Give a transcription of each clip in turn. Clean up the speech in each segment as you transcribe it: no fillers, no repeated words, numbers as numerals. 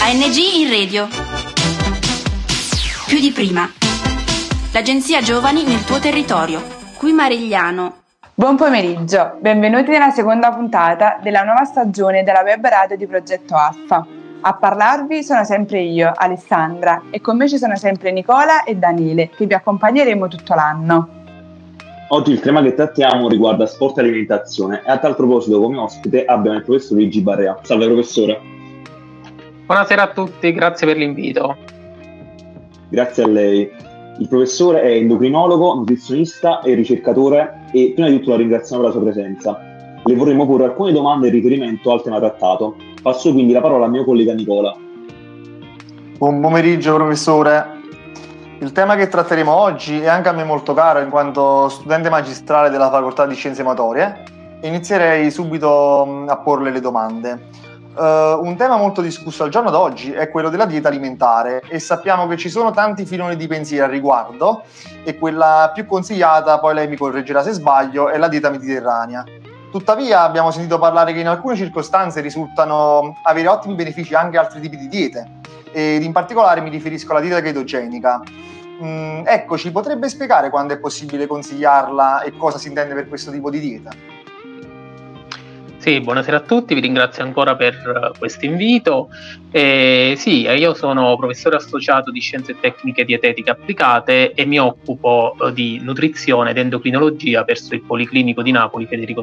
ANG in radio. Più di prima. L'agenzia Giovani nel tuo territorio. Qui Marigliano. Buon pomeriggio, benvenuti nella seconda puntata della nuova stagione della web radio di Progetto Alfa. A parlarvi sono sempre io, Alessandra, e con me ci sono sempre Nicola e Daniele, che vi accompagneremo tutto l'anno. Oggi il tema che trattiamo riguarda sport e alimentazione e a tal proposito come ospite abbiamo il professor Luigi Barrea. Salve professore. Buonasera a tutti, grazie per l'invito. Grazie a lei. Il professore è endocrinologo, nutrizionista e ricercatore e prima di tutto la ringraziamo per la sua presenza. Le vorremmo porre alcune domande in riferimento al tema trattato. Passo quindi la parola al mio collega Nicola. Buon pomeriggio professore. Il tema che tratteremo oggi è anche a me molto caro in quanto studente magistrale della facoltà di scienze motorie. Inizierei subito a porle le domande. Un tema molto discusso al giorno d'oggi è quello della dieta alimentare e sappiamo che ci sono tanti filoni di pensiero al riguardo e quella più consigliata, poi lei mi correggerà se sbaglio, è la dieta mediterranea. Tuttavia abbiamo sentito parlare che in alcune circostanze risultano avere ottimi benefici anche altri tipi di diete ed in particolare mi riferisco alla dieta chetogenica. Ecco, ci potrebbe spiegare quando è possibile consigliarla e cosa si intende per questo tipo di dieta? Sì, buonasera a tutti, vi ringrazio ancora per questo invito. Io sono professore associato di Scienze Tecniche Dietetiche Applicate e mi occupo di nutrizione ed endocrinologia presso il Policlinico di Napoli Federico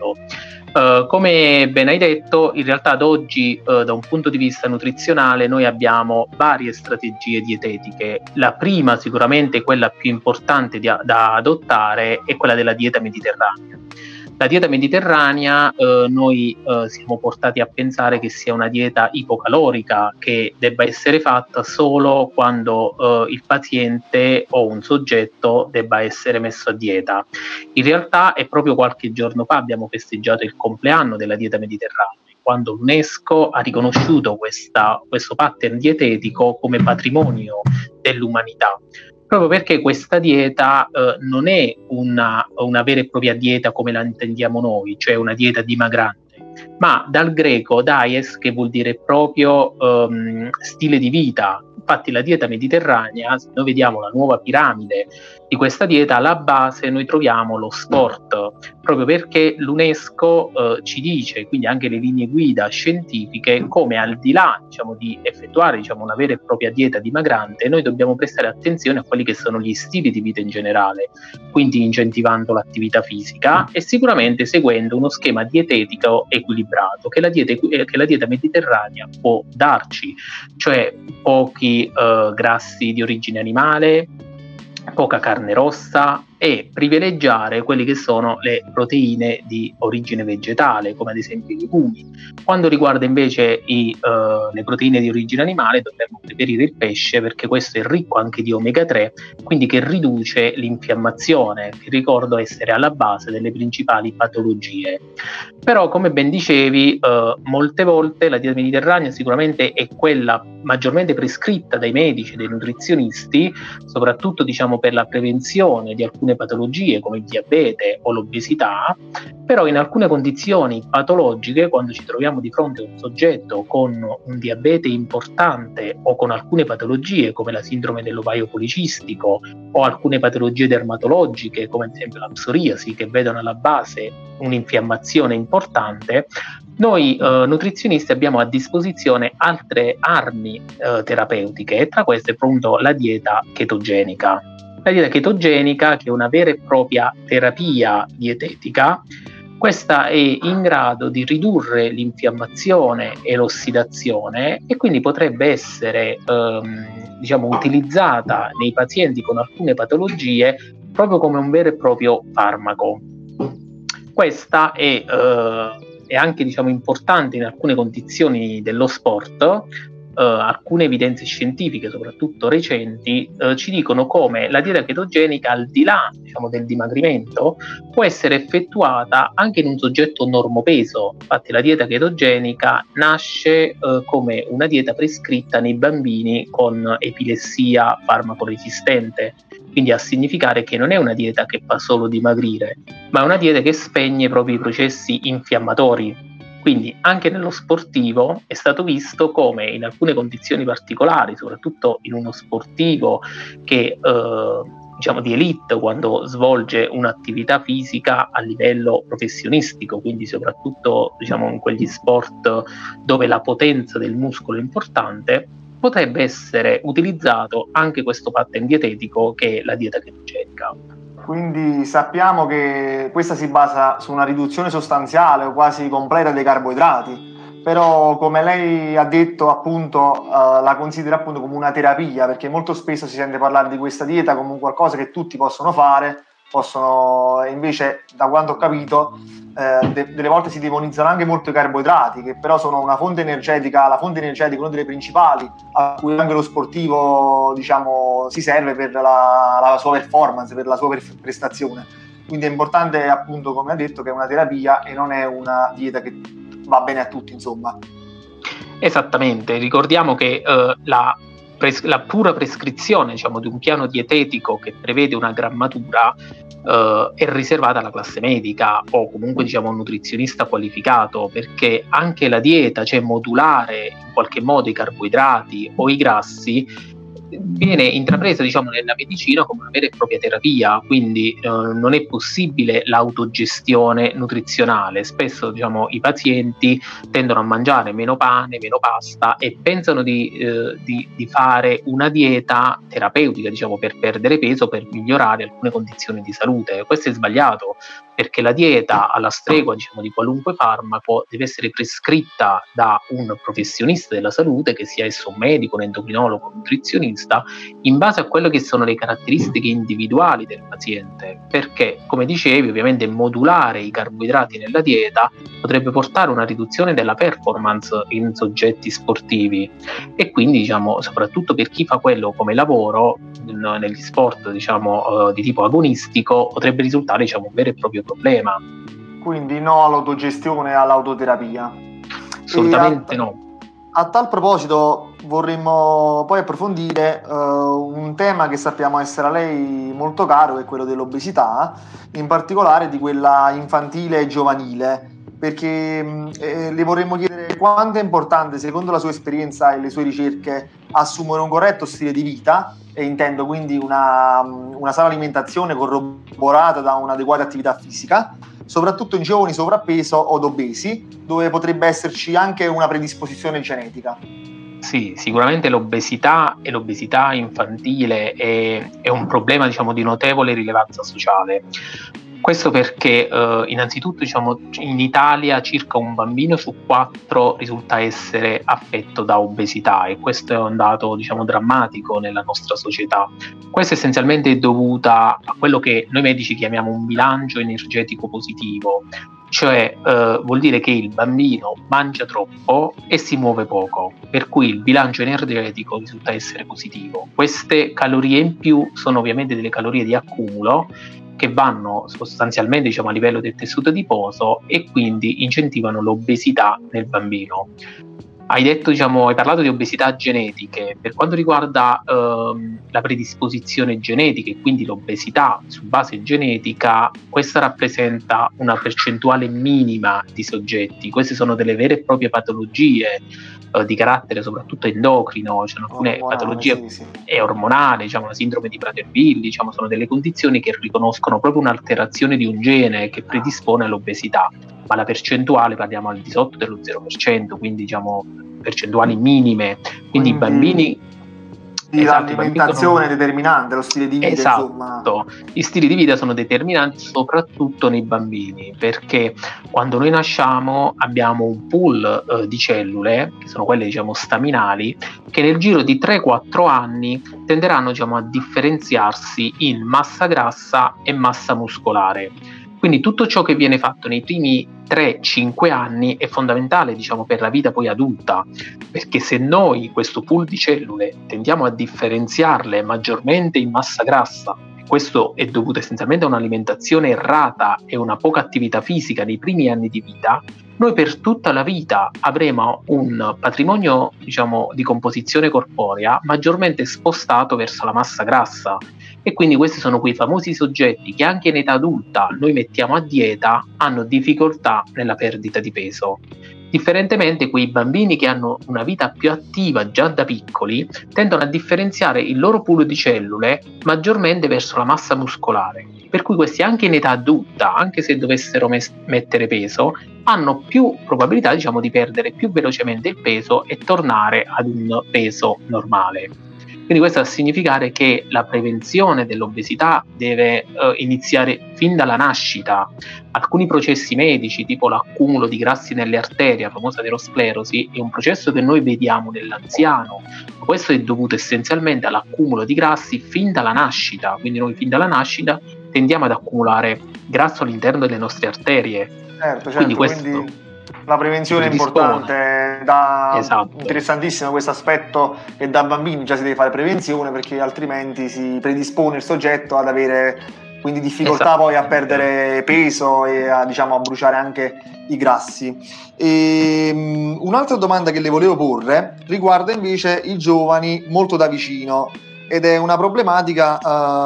II. Come ben hai detto, in realtà ad oggi da un punto di vista nutrizionale noi abbiamo varie strategie dietetiche. La prima, sicuramente quella più importante da adottare, è quella della dieta mediterranea. La dieta mediterranea noi siamo portati a pensare che sia una dieta ipocalorica che debba essere fatta solo quando il paziente o un soggetto debba essere messo a dieta. In realtà è proprio qualche giorno fa abbiamo festeggiato il compleanno della dieta mediterranea, quando l'UNESCO ha riconosciuto questo pattern dietetico come patrimonio dell'umanità. Proprio perché questa dieta non è una vera e propria dieta come la intendiamo noi, cioè una dieta dimagrante, ma dal greco dies, che vuol dire proprio stile di vita. Infatti la dieta mediterranea, se noi vediamo la nuova piramide di questa dieta, alla base noi troviamo lo sport, proprio perché l'UNESCO ci dice, quindi anche le linee guida scientifiche, come al di là di effettuare una vera e propria dieta dimagrante, noi dobbiamo prestare attenzione a quelli che sono gli stili di vita in generale, quindi incentivando l'attività fisica e sicuramente seguendo uno schema dietetico equilibrato che la dieta mediterranea può darci, cioè pochi grassi di origine animale, poca carne rossa e privilegiare quelli che sono le proteine di origine vegetale, come ad esempio i legumi. Quando riguarda invece le proteine di origine animale dovremmo preferire il pesce, perché questo è ricco anche di omega 3, quindi che riduce l'infiammazione, che ricordo essere alla base delle principali patologie. Però, come ben dicevi, molte volte la dieta mediterranea sicuramente è quella maggiormente prescritta dai medici, dai nutrizionisti, soprattutto per la prevenzione di alcune patologie come il diabete o l'obesità, però in alcune condizioni patologiche, quando ci troviamo di fronte a un soggetto con un diabete importante o con alcune patologie come la sindrome dell'ovaio policistico o alcune patologie dermatologiche come ad esempio la psoriasi, che vedono alla base un'infiammazione importante, noi nutrizionisti abbiamo a disposizione altre armi terapeutiche e tra queste appunto la dieta chetogenica. La dieta chetogenica, che è una vera e propria terapia dietetica, questa è in grado di ridurre l'infiammazione e l'ossidazione e quindi potrebbe essere utilizzata nei pazienti con alcune patologie proprio come un vero e proprio farmaco. Questa è anche importante in alcune condizioni dello sport. Alcune evidenze scientifiche, soprattutto recenti, ci dicono come la dieta chetogenica, al di là del dimagrimento, può essere effettuata anche in un soggetto normopeso. Infatti la dieta chetogenica nasce come una dieta prescritta nei bambini con epilessia farmacoresistente, quindi a significare che non è una dieta che fa solo dimagrire, ma è una dieta che spegne proprio i processi infiammatori. Quindi anche nello sportivo è stato visto come in alcune condizioni particolari, soprattutto in uno sportivo che diciamo di elite, quando svolge un'attività fisica a livello professionistico, quindi soprattutto diciamo in quegli sport dove la potenza del muscolo è importante, potrebbe essere utilizzato anche questo pattern dietetico che è la dieta chetogenica. Quindi sappiamo che questa si basa su una riduzione sostanziale o quasi completa dei carboidrati, però come lei ha detto appunto la considera appunto come una terapia, perché molto spesso si sente parlare di questa dieta come un qualcosa che tutti possono fare, invece da quanto ho capito delle volte si demonizzano anche molto i carboidrati, che però sono una fonte energetica, la fonte energetica una delle principali a cui anche lo sportivo diciamo si serve per la sua performance, per la sua prestazione. Quindi è importante appunto, come ha detto, che è una terapia e non è una dieta che va bene a tutti, insomma. Esattamente, ricordiamo che la pura prescrizione, diciamo, di un piano dietetico che prevede una grammatura è riservata alla classe medica o comunque diciamo un nutrizionista qualificato, perché anche la dieta, cioè modulare in qualche modo i carboidrati o i grassi, viene intrapresa diciamo nella medicina come una vera e propria terapia, quindi non è possibile l'autogestione nutrizionale. Spesso diciamo i pazienti tendono a mangiare meno pane, meno pasta e pensano di fare una dieta terapeutica diciamo per perdere peso, per migliorare alcune condizioni di salute. Questo è sbagliato, perché la dieta, alla stregua diciamo di qualunque farmaco, deve essere prescritta da un professionista della salute, che sia esso un medico, un endocrinologo, un nutrizionista, in base a quelle che sono le caratteristiche individuali del paziente, perché come dicevi ovviamente modulare i carboidrati nella dieta potrebbe portare a una riduzione della performance in soggetti sportivi, e quindi diciamo soprattutto per chi fa quello come lavoro negli sport diciamo di tipo agonistico potrebbe risultare diciamo un vero e proprio problema. Quindi no all'autogestione e all'autoterapia. Assolutamente no. A tal proposito vorremmo poi approfondire un tema che sappiamo essere a lei molto caro, che è quello dell'obesità, in particolare di quella infantile e giovanile, perché le vorremmo chiedere quanto è importante, secondo la sua esperienza e le sue ricerche, assumere un corretto stile di vita, e intendo quindi una sana alimentazione corroborata da un'adeguata attività fisica, soprattutto in giovani sovrappeso o obesi, dove potrebbe esserci anche una predisposizione genetica. Sì, sicuramente l'obesità e l'obesità infantile è un problema diciamo di notevole rilevanza sociale. Questo perché innanzitutto diciamo in Italia circa un bambino su 4 risulta essere affetto da obesità, e questo è un dato diciamo drammatico nella nostra società. Questo essenzialmente è dovuta a quello che noi medici chiamiamo un bilancio energetico positivo, cioè vuol dire che il bambino mangia troppo e si muove poco, per cui il bilancio energetico risulta essere positivo. Queste calorie in più sono ovviamente delle calorie di accumulo che vanno sostanzialmente diciamo a livello del tessuto adiposo e quindi incentivano l'obesità nel bambino. Hai parlato di obesità genetiche. Per quanto riguarda la predisposizione genetica e quindi l'obesità su base genetica, questa rappresenta una percentuale minima di soggetti. Queste sono delle vere e proprie patologie di carattere soprattutto endocrino, c'è alcune patologie e ormonali, diciamo la sindrome di Prader-Willi, diciamo sono delle condizioni che riconoscono proprio un'alterazione di un gene che predispone all'obesità, ma la percentuale parliamo al di sotto dello 0%, quindi diciamo percentuali minime, quindi i bambini. L'alimentazione è determinante, lo stile di vita. Esatto, insomma. Gli stili di vita sono determinanti soprattutto nei bambini, perché quando noi nasciamo abbiamo un pool di cellule, che sono quelle diciamo staminali, che nel giro di 3-4 anni tenderanno diciamo a differenziarsi in massa grassa e massa muscolare. Quindi tutto ciò che viene fatto nei primi 3-5 anni è fondamentale diciamo per la vita poi adulta, perché se noi questo pool di cellule tendiamo a differenziarle maggiormente in massa grassa, e questo è dovuto essenzialmente a un'alimentazione errata e una poca attività fisica nei primi anni di vita, noi per tutta la vita avremo un patrimonio diciamo di composizione corporea maggiormente spostato verso la massa grassa. e quindi questi sono quei famosi soggetti che anche in età adulta noi mettiamo a dieta, hanno difficoltà nella perdita di peso. Differentemente, quei bambini che hanno una vita più attiva già da piccoli tendono a differenziare il loro pool di cellule maggiormente verso la massa muscolare, per cui questi anche in età adulta, anche se dovessero mettere peso, hanno più probabilità, diciamo, di perdere più velocemente il peso e tornare ad un peso normale. Quindi questo a significare che la prevenzione dell'obesità deve iniziare fin dalla nascita. Alcuni processi medici, tipo l'accumulo di grassi nelle arterie, la famosa aterosclerosi, è un processo che noi vediamo nell'anziano. Questo è dovuto essenzialmente all'accumulo di grassi fin dalla nascita, quindi noi fin dalla nascita tendiamo ad accumulare grasso all'interno delle nostre arterie. Certo, quindi la prevenzione è importante, esatto. Interessantissimo questo aspetto, che da bambini già si deve fare prevenzione, perché altrimenti si predispone il soggetto ad avere quindi difficoltà, esatto, poi a perdere peso e a bruciare anche i grassi. Un'altra domanda che le volevo porre riguarda invece i giovani molto da vicino, ed è una problematica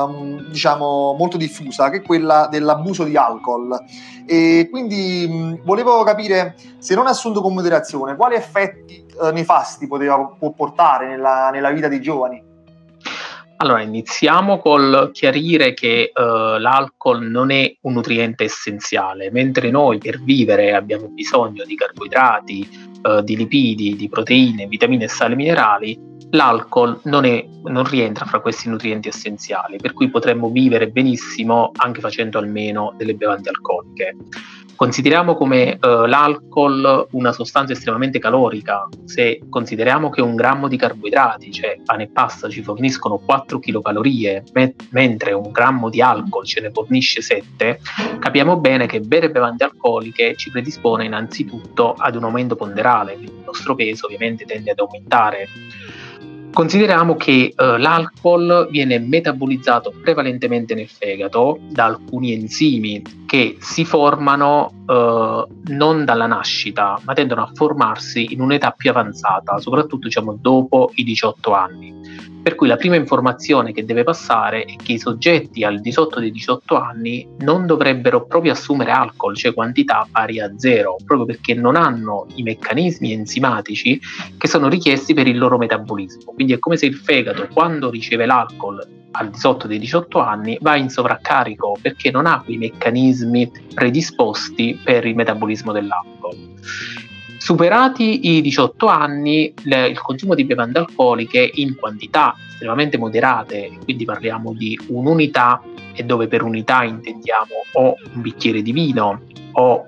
molto diffusa, che è quella dell'abuso di alcol. E quindi volevo capire, se non assunto con moderazione, quali effetti nefasti può portare nella vita dei giovani? Allora, iniziamo col chiarire che l'alcol non è un nutriente essenziale, mentre noi per vivere abbiamo bisogno di carboidrati, di lipidi, di proteine, vitamine e sali minerali. L'alcol non rientra fra questi nutrienti essenziali, per cui potremmo vivere benissimo anche facendo almeno delle bevande alcoliche. Consideriamo come l'alcol una sostanza estremamente calorica. Se consideriamo che un grammo di carboidrati, cioè pane e pasta, ci forniscono 4 kilocalorie, mentre un grammo di alcol ce ne fornisce 7, capiamo bene che bere bevande alcoliche ci predispone innanzitutto ad un aumento ponderale, quindi il nostro peso ovviamente tende ad aumentare. Consideriamo che l'alcol viene metabolizzato prevalentemente nel fegato da alcuni enzimi che si formano non dalla nascita, ma tendono a formarsi in un'età più avanzata, soprattutto dopo i 18 anni. Per cui la prima informazione che deve passare è che i soggetti al di sotto dei 18 anni non dovrebbero proprio assumere alcol, cioè quantità pari a 0, proprio perché non hanno i meccanismi enzimatici che sono richiesti per il loro metabolismo. Quindi è come se il fegato, quando riceve l'alcol al di sotto dei 18 anni, va in sovraccarico perché non ha quei meccanismi predisposti per il metabolismo dell'alcol. Superati i 18 anni, il consumo di bevande alcoliche in quantità estremamente moderate, quindi parliamo di un'unità, e dove per unità intendiamo o un bicchiere di vino o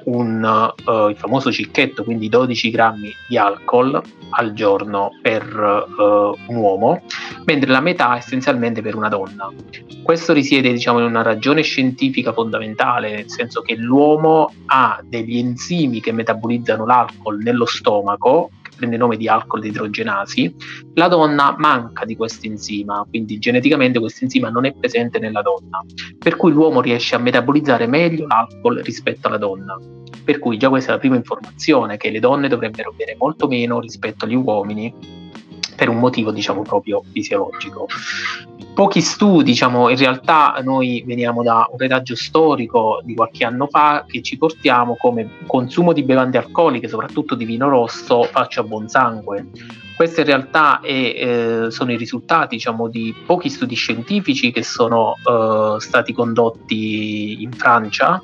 il famoso cicchetto, quindi 12 grammi di alcol al giorno per un uomo, mentre la metà essenzialmente per una donna. Questo risiede in una ragione scientifica fondamentale, nel senso che l'uomo ha degli enzimi che metabolizzano l'alcol nello stomaco, che prende il nome di alcol idrogenasi. La donna manca di questo enzima, quindi geneticamente questo enzima non è presente nella donna, per cui l'uomo riesce a metabolizzare meglio l'alcol rispetto alla donna. Per cui già questa è la prima informazione, che le donne dovrebbero bere molto meno rispetto agli uomini, per un motivo proprio fisiologico. Pochi studi, in realtà noi veniamo da un retaggio storico di qualche anno fa che ci portiamo come consumo di bevande alcoliche, soprattutto di vino rosso, faccia buon sangue. Questi in realtà sono i risultati di pochi studi scientifici che sono stati condotti in Francia,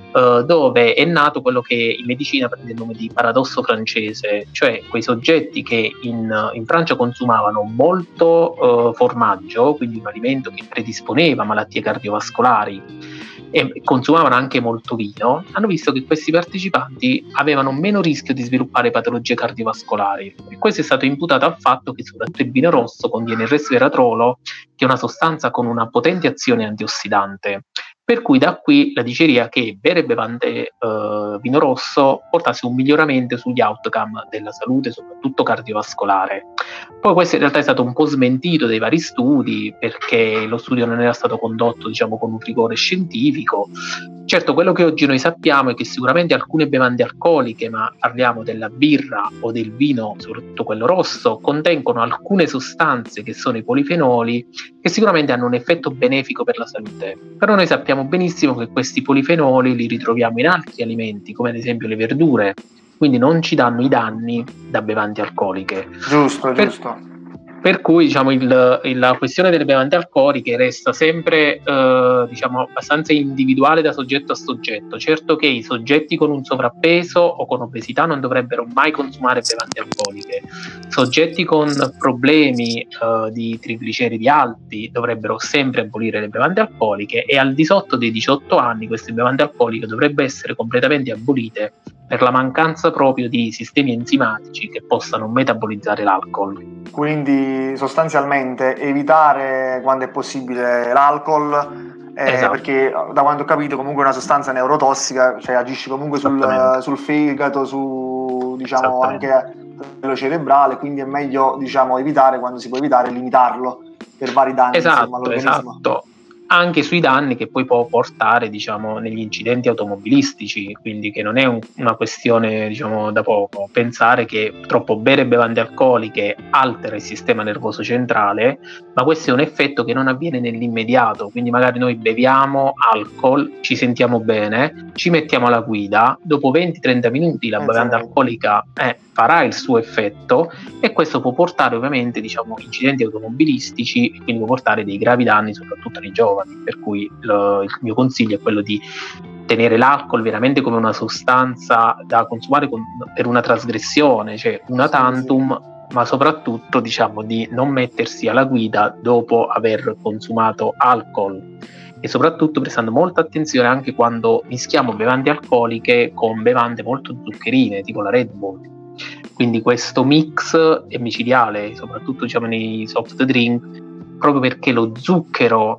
dove è nato quello che in medicina prende il nome di paradosso francese, cioè quei soggetti che in Francia consumavano molto formaggio, quindi un alimento che predisponeva a malattie cardiovascolari, e consumavano anche molto vino, hanno visto che questi partecipanti avevano meno rischio di sviluppare patologie cardiovascolari. E questo è stato imputato al fatto che soprattutto il vino rosso contiene il resveratrolo, che è una sostanza con una potente azione antiossidante. Per cui da qui la diceria che bere bevande vino rosso portasse un miglioramento sugli outcome della salute, soprattutto cardiovascolare. Poi questo in realtà è stato un po' smentito dai vari studi, perché lo studio non era stato condotto, diciamo, con un rigore scientifico. Certo, quello che oggi noi sappiamo è che sicuramente alcune bevande alcoliche, ma parliamo della birra o del vino, soprattutto quello rosso, contengono alcune sostanze che sono i polifenoli, che sicuramente hanno un effetto benefico per la salute. Però noi sappiamo benissimo che questi polifenoli li ritroviamo in altri alimenti, come ad esempio le verdure, quindi non ci danno i danni da bevande alcoliche. Giusto. Per cui, diciamo, la questione delle bevande alcoliche resta sempre diciamo, abbastanza individuale da soggetto a soggetto. Certo che i soggetti con un sovrappeso o con obesità non dovrebbero mai consumare bevande alcoliche. Soggetti con problemi di trigliceridi alti dovrebbero sempre abolire le bevande alcoliche, e al di sotto dei 18 anni queste bevande alcoliche dovrebbero essere completamente abolite per la mancanza proprio di sistemi enzimatici che possano metabolizzare l'alcol. Quindi sostanzialmente evitare quando è possibile l'alcol, Esatto. perché da quanto ho capito comunque è una sostanza neurotossica, cioè agisce comunque sul fegato, su, diciamo, anche a livello cerebrale, quindi è meglio, diciamo, evitare quando si può evitare, limitarlo per vari danni, insomma, all'organismo. Esatto. Anche sui danni che poi può portare, diciamo, negli incidenti automobilistici, quindi che non è una questione, diciamo, da poco. Pensare che troppo bere bevande alcoliche altera il sistema nervoso centrale, ma questo è un effetto che non avviene nell'immediato, quindi magari noi beviamo alcol, ci sentiamo bene, ci mettiamo alla guida, dopo 20-30 minuti la bevanda alcolica farà il suo effetto, e questo può portare ovviamente, diciamo, incidenti automobilistici, quindi può portare dei gravi danni soprattutto nei giovani. Per cui il mio consiglio è quello di tenere l'alcol veramente come una sostanza da consumare per una trasgressione, cioè una tantum, ma soprattutto, diciamo, di non mettersi alla guida dopo aver consumato alcol, e soprattutto prestando molta attenzione anche quando mischiamo bevande alcoliche con bevande molto zuccherine, tipo la Red Bull. Quindi questo mix è micidiale, soprattutto, diciamo, nei soft drink, proprio perché lo zucchero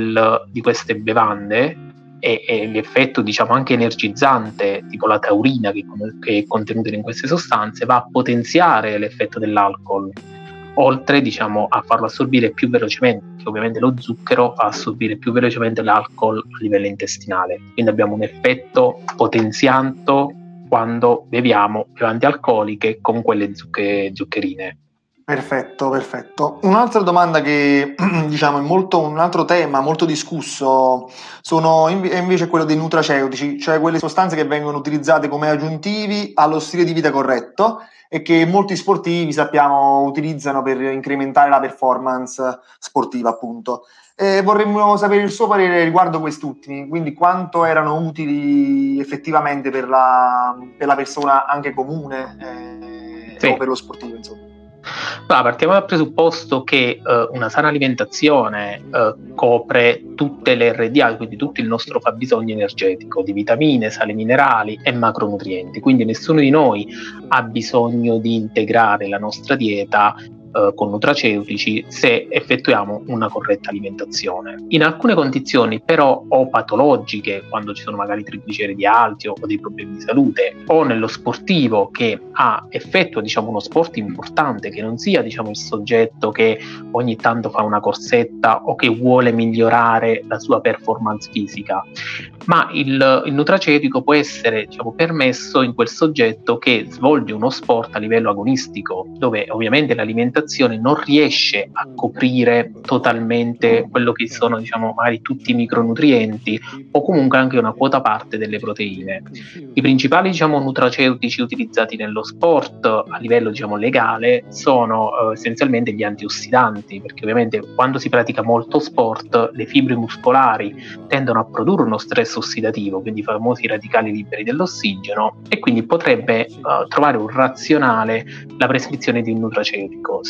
di queste bevande e l'effetto, diciamo, anche energizzante, tipo la taurina che è contenuta in queste sostanze, va a potenziare l'effetto dell'alcol, oltre, diciamo, a farlo assorbire più velocemente, perché ovviamente lo zucchero fa assorbire più velocemente l'alcol a livello intestinale. Quindi abbiamo un effetto potenziato quando beviamo bevande alcoliche con quelle zuccherine. Perfetto. Un'altra domanda che, diciamo, è un altro tema molto discusso è invece quello dei nutraceutici, cioè quelle sostanze che vengono utilizzate come aggiuntivi allo stile di vita corretto e che molti sportivi, sappiamo, utilizzano per incrementare la performance sportiva, appunto. Vorremmo sapere il suo parere riguardo questi ultimi, quindi quanto erano utili effettivamente per la persona anche comune o per lo sportivo, insomma. Partiamo dal presupposto che una sana alimentazione copre tutte le RDA, quindi tutto il nostro fabbisogno energetico di vitamine, sali minerali e macronutrienti, quindi nessuno di noi ha bisogno di integrare la nostra dieta con nutraceutici se effettuiamo una corretta alimentazione. In alcune condizioni però o patologiche, quando ci sono magari trigliceridi alti o dei problemi di salute, o nello sportivo che effettua, diciamo, uno sport importante, che non sia, diciamo, il soggetto che ogni tanto fa una corsetta o che vuole migliorare la sua performance fisica, ma il nutraceutico può essere, diciamo, permesso in quel soggetto che svolge uno sport a livello agonistico, dove ovviamente l'alimentazione non riesce a coprire totalmente quello che sono, diciamo, magari tutti i micronutrienti o comunque anche una quota parte delle proteine. I principali, diciamo, nutraceutici utilizzati nello sport a livello, diciamo, legale sono essenzialmente gli antiossidanti, perché ovviamente quando si pratica molto sport le fibre muscolari tendono a produrre uno stress ossidativo, quindi i famosi radicali liberi dell'ossigeno, e quindi potrebbe trovare un razionale la prescrizione di un nutraceutico.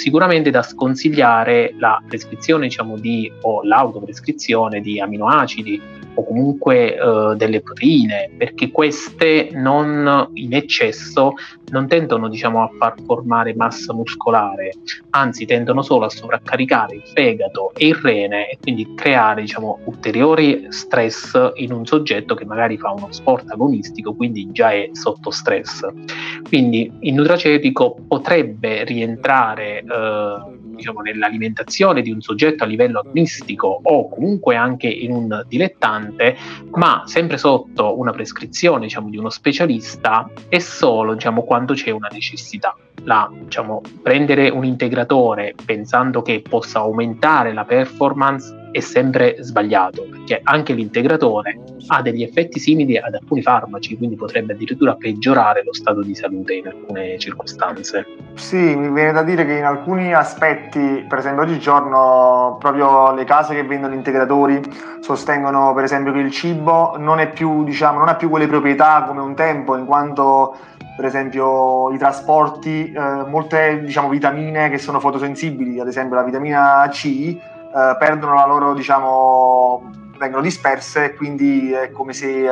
sicuramente da sconsigliare la prescrizione, diciamo, o l'autoprescrizione di aminoacidi o comunque delle proteine, perché queste non in eccesso non tendono, diciamo, a far formare massa muscolare, anzi tendono solo a sovraccaricare il fegato e il rene e quindi creare, diciamo, ulteriori stress in un soggetto che magari fa uno sport agonistico, quindi già è sotto stress. Quindi il nutraceutico potrebbe rientrare diciamo, nell'alimentazione di un soggetto a livello agonistico o comunque anche in un dilettante, ma sempre sotto una prescrizione, diciamo, di uno specialista e solo, diciamo, quando c'è una necessità. Diciamo, prendere un integratore pensando che possa aumentare la performance è sempre sbagliato, perché anche l'integratore ha degli effetti simili ad alcuni farmaci, quindi potrebbe addirittura peggiorare lo stato di salute in alcune circostanze. Sì, mi viene da dire che in alcuni aspetti, per esempio oggigiorno, proprio le case che vendono integratori sostengono per esempio che il cibo non è più, diciamo, non ha più quelle proprietà come un tempo, in quanto per esempio i trasporti, molte, diciamo, vitamine che sono fotosensibili, ad esempio la vitamina C, perdono la loro, diciamo, vengono disperse e quindi è come se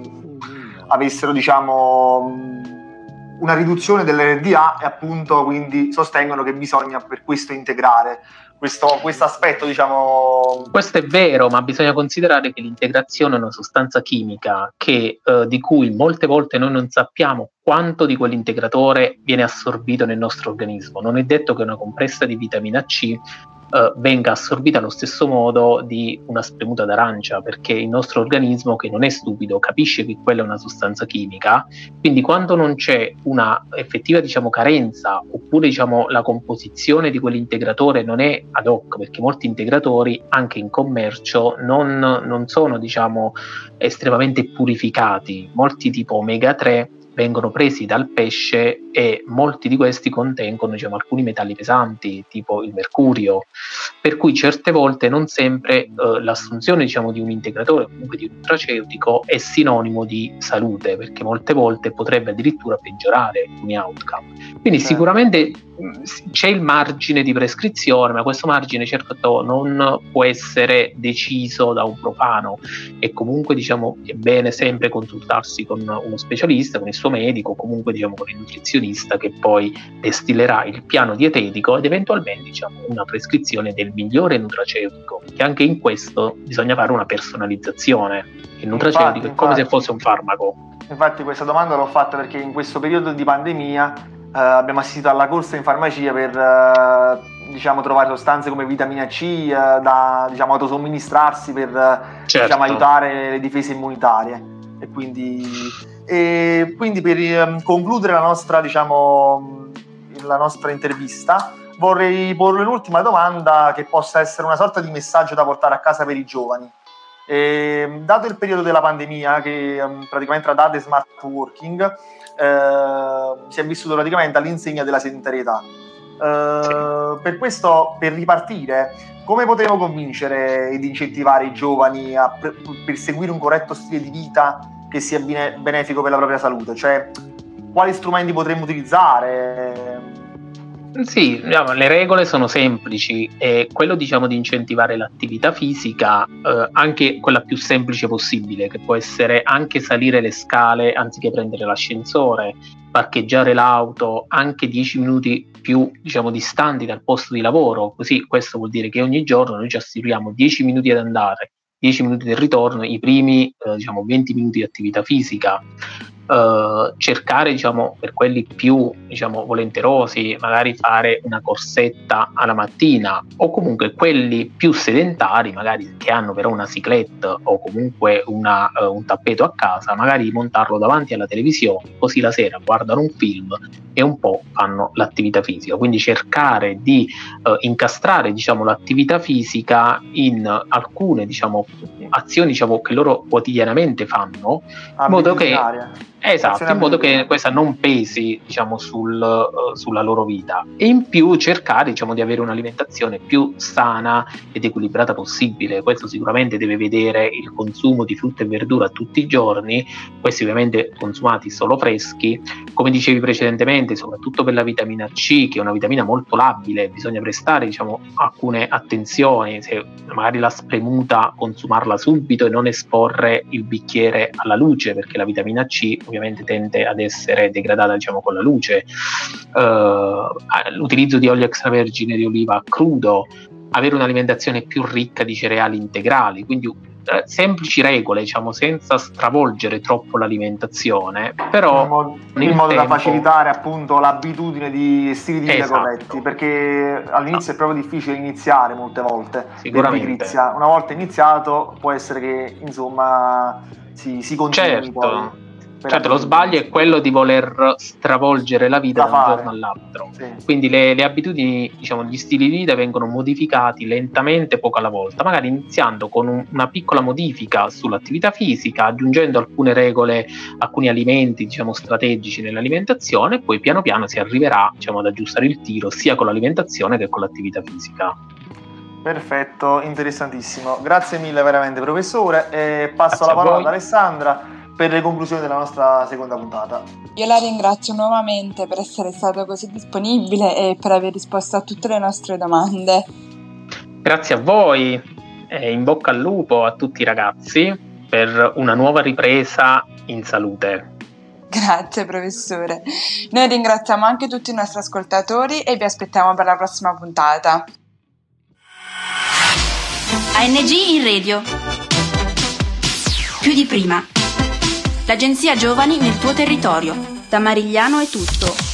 avessero, diciamo, una riduzione dell'RDA e appunto quindi sostengono che bisogna per questo integrare questo aspetto, diciamo. Questo è vero, ma bisogna considerare che l'integrazione è una sostanza chimica di cui molte volte noi non sappiamo quanto di quell'integratore viene assorbito nel nostro organismo. Non è detto che una compressa di vitamina C venga assorbita allo stesso modo di una spremuta d'arancia, perché il nostro organismo, che non è stupido, capisce che quella è una sostanza chimica, quindi quando non c'è una effettiva, diciamo, carenza, oppure, diciamo, la composizione di quell'integratore non è ad hoc, perché molti integratori anche in commercio non sono, diciamo, estremamente purificati. Molti tipo omega 3 vengono presi dal pesce e molti di questi contengono, diciamo, alcuni metalli pesanti, tipo il mercurio, per cui certe volte non sempre l'assunzione, diciamo, di un integratore o comunque di un nutraceutico è sinonimo di salute, perché molte volte potrebbe addirittura peggiorare alcuni outcome. Quindi sicuramente c'è il margine di prescrizione, ma questo margine certo non può essere deciso da un profano e comunque, diciamo, è bene sempre consultarsi con uno specialista, con il suo medico, comunque, diciamo, con il nutrizionista, che poi destillerà il piano dietetico ed eventualmente, diciamo, una prescrizione del migliore nutraceutico, che anche in questo bisogna fare una personalizzazione. Il nutraceutico è come se fosse un farmaco. Infatti questa domanda l'ho fatta perché in questo periodo di pandemia abbiamo assistito alla corsa in farmacia per diciamo, trovare sostanze come vitamina C da, diciamo, autosomministrarsi per diciamo, aiutare le difese immunitarie. E quindi per concludere la nostra, diciamo, la nostra intervista, vorrei porre l'ultima domanda che possa essere una sorta di messaggio da portare a casa per i giovani. Dato il periodo della pandemia, che praticamente la data è smart working, si è vissuto praticamente all'insegna della sedentarietà. Per questo, per ripartire, come potremo convincere ed incentivare i giovani a perseguire un corretto stile di vita che sia benefico per la propria salute? Cioè, quali strumenti potremmo utilizzare? Sì, diciamo, le regole sono semplici e quello, diciamo, di incentivare l'attività fisica, anche quella più semplice possibile, che può essere anche salire le scale anziché prendere l'ascensore, parcheggiare l'auto anche 10 minuti più, diciamo, distanti dal posto di lavoro, così questo vuol dire che ogni giorno noi ci assicuriamo 10 minuti ad andare, 10 minuti del ritorno, i primi diciamo 20 minuti di attività fisica. Cercare, diciamo, per quelli più, diciamo, volenterosi, magari fare una corsetta alla mattina, o comunque quelli più sedentari, magari che hanno però una cyclette o comunque un tappeto a casa, magari montarlo davanti alla televisione, così la sera guardano un film e un po' fanno l'attività fisica. Quindi cercare di incastrare, diciamo, l'attività fisica in alcune, diciamo, azioni, diciamo, che loro quotidianamente fanno, in modo che Esatto, in modo che questa non pesi, diciamo, sulla loro vita, e in più cercare, diciamo, di avere un'alimentazione più sana ed equilibrata possibile. Questo sicuramente deve vedere il consumo di frutta e verdura tutti i giorni, questi ovviamente consumati solo freschi, come dicevi precedentemente, soprattutto per la vitamina C, che è una vitamina molto labile, bisogna prestare, diciamo, alcune attenzioni, se magari la spremuta consumarla subito e non esporre il bicchiere alla luce, perché la vitamina C ovviamente tende ad essere degradata, diciamo, con la luce. L'utilizzo di olio extravergine di oliva crudo, avere un'alimentazione più ricca di cereali integrali, quindi semplici regole, diciamo, senza stravolgere troppo l'alimentazione, però in modo da facilitare appunto l'abitudine di stili di vita corretti, perché all'inizio è proprio difficile iniziare molte volte. Sicuramente. Una volta iniziato può essere che, insomma, si continui. Certo, lo sbaglio è quello di voler stravolgere la vita da un giorno all'altro. Sì. Quindi le abitudini, diciamo, gli stili di vita vengono modificati lentamente, poco alla volta, magari iniziando con una piccola modifica sull'attività fisica, aggiungendo alcune regole, alcuni alimenti, diciamo, strategici nell'alimentazione, e poi piano piano si arriverà, diciamo, ad aggiustare il tiro sia con l'alimentazione che con l'attività fisica. Perfetto, interessantissimo. Grazie mille veramente, professore, e passo la parola ad Alessandra per le conclusioni della nostra seconda puntata. Io la ringrazio nuovamente per essere stato così disponibile e per aver risposto a tutte le nostre domande. Grazie a voi e in bocca al lupo a tutti i ragazzi per una nuova ripresa in salute. Grazie professore. Noi ringraziamo anche tutti i nostri ascoltatori e vi aspettiamo per la prossima puntata. ANG in radio. Più di prima. L'agenzia Giovani nel tuo territorio. Da Marigliano è tutto.